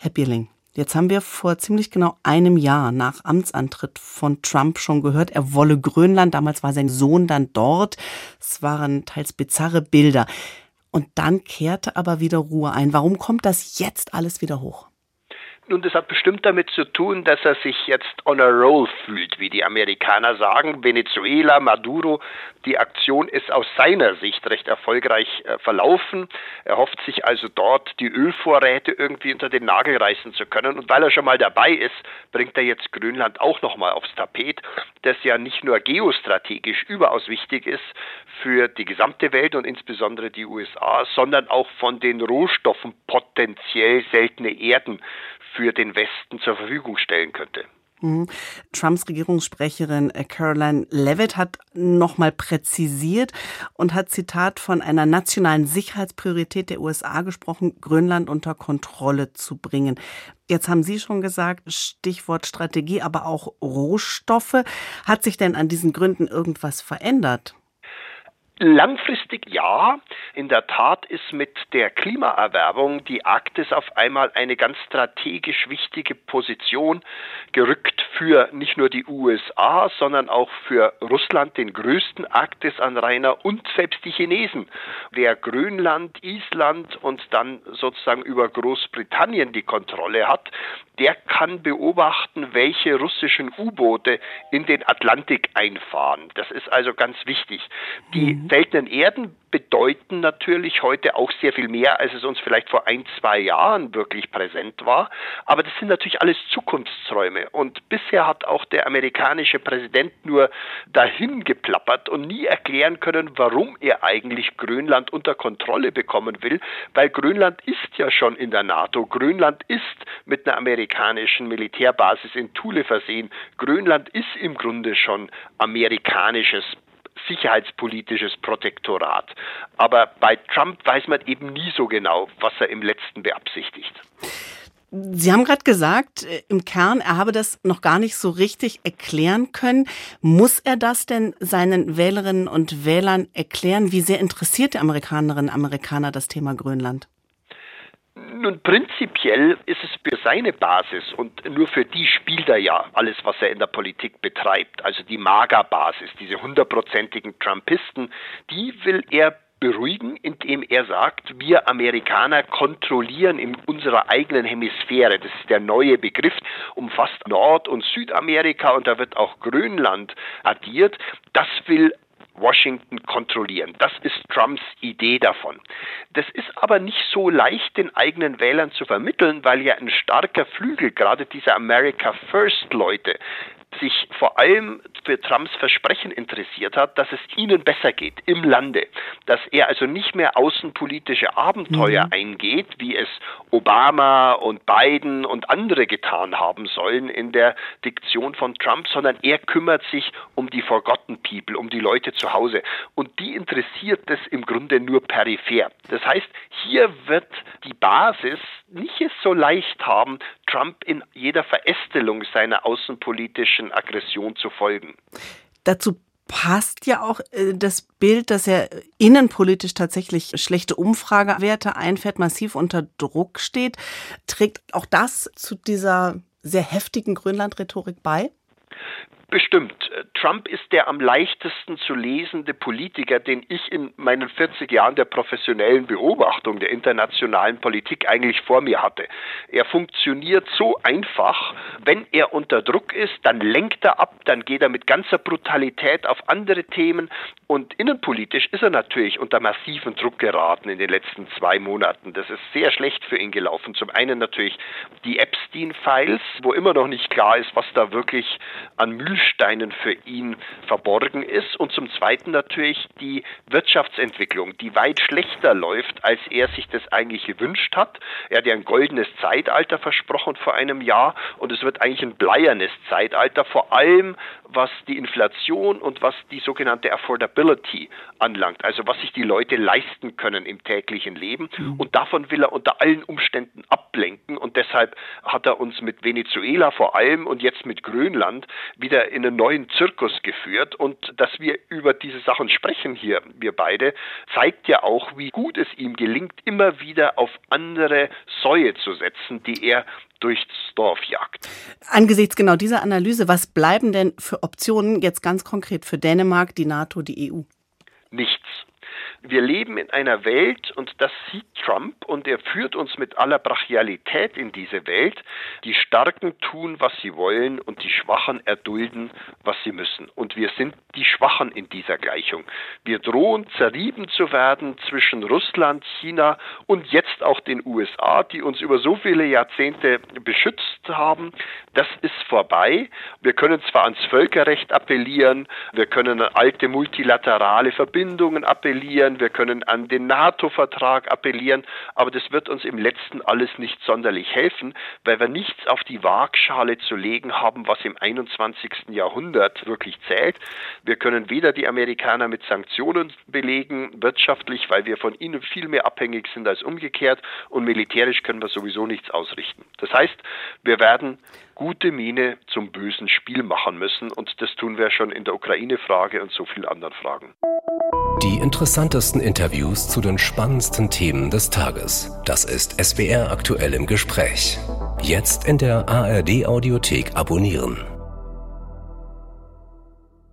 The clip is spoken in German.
Herr Bierling, jetzt haben wir vor ziemlich genau einem Jahr nach Amtsantritt von Trump schon gehört, er wolle Grönland. Damals war sein Sohn dann dort. Es waren teils bizarre Bilder. Und dann kehrte aber wieder Ruhe ein. Warum kommt das jetzt alles wieder hoch? Nun, das hat bestimmt damit zu tun, dass er sich jetzt on a roll fühlt, wie die Amerikaner sagen. Venezuela, Maduro, die Aktion ist aus seiner Sicht recht erfolgreich verlaufen. Er hofft sich also dort, die Ölvorräte irgendwie unter den Nagel reißen zu können. Und weil er schon mal dabei ist, bringt er jetzt Grönland auch nochmal aufs Tapet, das ja nicht nur geostrategisch überaus wichtig ist für die gesamte Welt und insbesondere die USA, sondern auch von den Rohstoffen potenziell seltene Erden für den Westen zur Verfügung stellen könnte. Trumps Regierungssprecherin Karoline Leavitt hat nochmal präzisiert und hat, Zitat, von einer nationalen Sicherheitspriorität der USA gesprochen, Grönland unter Kontrolle zu bringen. Jetzt haben Sie schon gesagt, Stichwort Strategie, aber auch Rohstoffe. Hat sich denn an diesen Gründen irgendwas verändert? Langfristig ja. In der Tat ist mit der Klimaerwärmung die Arktis auf einmal eine ganz strategisch wichtige Position gerückt für nicht nur die USA, sondern auch für Russland, den größten Arktisanrainer, und selbst die Chinesen. Wer Grönland, Island und dann sozusagen über Großbritannien die Kontrolle hat, der kann beobachten, welche russischen U-Boote in den Atlantik einfahren. Das ist also ganz wichtig. Die seltenen Erden bedeuten natürlich heute auch sehr viel mehr, als es uns vielleicht vor 1-2 Jahren wirklich präsent war. Aber das sind natürlich alles Zukunftsträume. Und bisher hat auch der amerikanische Präsident nur dahin geplappert und nie erklären können, warum er eigentlich Grönland unter Kontrolle bekommen will. Weil Grönland ist ja schon in der NATO. Grönland ist mit einer amerikanischen Militärbasis in Thule versehen. Grönland ist im Grunde schon amerikanisches sicherheitspolitisches Protektorat. Aber bei Trump weiß man eben nie so genau, was er im Letzten beabsichtigt. Sie haben gerade gesagt, im Kern, er habe das noch gar nicht so richtig erklären können. Muss er das denn seinen Wählerinnen und Wählern erklären? Wie sehr interessiert die Amerikanerinnen und Amerikaner das Thema Grönland? Nun, prinzipiell ist es für seine Basis und nur für die spielt er ja alles, was er in der Politik betreibt. Also die MAGA-Basis, diese 100%igen Trumpisten, die will er beruhigen, indem er sagt, wir Amerikaner kontrollieren in unserer eigenen Hemisphäre. Das ist der neue Begriff, umfasst Nord- und Südamerika und da wird auch Grönland addiert. Das will Washington kontrollieren. Das ist Trumps Idee davon. Das ist aber nicht so leicht den eigenen Wählern zu vermitteln, weil ja ein starker Flügel, gerade dieser America First Leute, sich vor allem für Trumps Versprechen interessiert hat, dass es ihnen besser geht im Lande, dass er also nicht mehr außenpolitische Abenteuer eingeht, wie es Obama und Biden und andere getan haben sollen in der Diktion von Trump, sondern er kümmert sich um die Forgotten People, um die Leute zu Hause. Und die interessiert es im Grunde nur peripher. Das heißt, hier wird die Basis nicht es so leicht haben, Trump in jeder Verästelung seiner außenpolitischen Aggression zu folgen. Dazu passt ja auch das Bild, dass er innenpolitisch tatsächlich schlechte Umfragewerte einfährt, massiv unter Druck steht. Trägt auch das zu dieser sehr heftigen Grönland-Rhetorik bei? Bestimmt. Trump ist der am leichtesten zu lesende Politiker, den ich in meinen 40 Jahren der professionellen Beobachtung der internationalen Politik eigentlich vor mir hatte. Er funktioniert so einfach, wenn er unter Druck ist, dann lenkt er ab, dann geht er mit ganzer Brutalität auf andere Themen und innenpolitisch ist er natürlich unter massiven Druck geraten in den letzten 2 Monaten. Das ist sehr schlecht für ihn gelaufen. Zum einen natürlich die Epstein-Files, wo immer noch nicht klar ist, was da wirklich an Mühlsteinen für ihn verborgen ist und zum Zweiten natürlich die Wirtschaftsentwicklung, die weit schlechter läuft, als er sich das eigentlich gewünscht hat. Er hat ja ein goldenes Zeitalter versprochen vor einem Jahr und es wird eigentlich ein bleiernes Zeitalter, vor allem was die Inflation und was die sogenannte Affordability anlangt, also was sich die Leute leisten können im täglichen Leben und davon will er unter allen Umständen ablenken und deshalb hat er uns mit Venezuela vor allem und jetzt mit Grönland wieder wieder in einen neuen Zirkus geführt. Und dass wir über diese Sachen sprechen hier, wir beide, zeigt ja auch, wie gut es ihm gelingt, immer wieder auf andere Säue zu setzen, die er durchs Dorf jagt. Angesichts genau dieser Analyse, was bleiben denn für Optionen jetzt ganz konkret für Dänemark, die NATO, die EU? Nichts. Wir leben in einer Welt, und das sieht Trump, und er führt uns mit aller Brachialität in diese Welt. Die Starken tun, was sie wollen, und die Schwachen erdulden, was sie müssen. Und wir sind die Schwachen in dieser Gleichung. Wir drohen, zerrieben zu werden zwischen Russland, China und jetzt auch den USA, die uns über so viele Jahrzehnte beschützt haben. Das ist vorbei. Wir können zwar ans Völkerrecht appellieren, wir können an alte multilaterale Verbindungen appellieren, wir können an den NATO-Vertrag appellieren, aber das wird uns im Letzten alles nicht sonderlich helfen, weil wir nichts auf die Waagschale zu legen haben, was im 21. Jahrhundert wirklich zählt. Wir können weder die Amerikaner mit Sanktionen belegen, wirtschaftlich, weil wir von ihnen viel mehr abhängig sind als umgekehrt, und militärisch können wir sowieso nichts ausrichten. Das heißt, wir werden gute Miene zum bösen Spiel machen müssen, und das tun wir schon in der Ukraine-Frage und so vielen anderen Fragen. Die interessantesten Interviews zu den spannendsten Themen des Tages. Das ist SWR aktuell im Gespräch. Jetzt in der ARD-Audiothek abonnieren.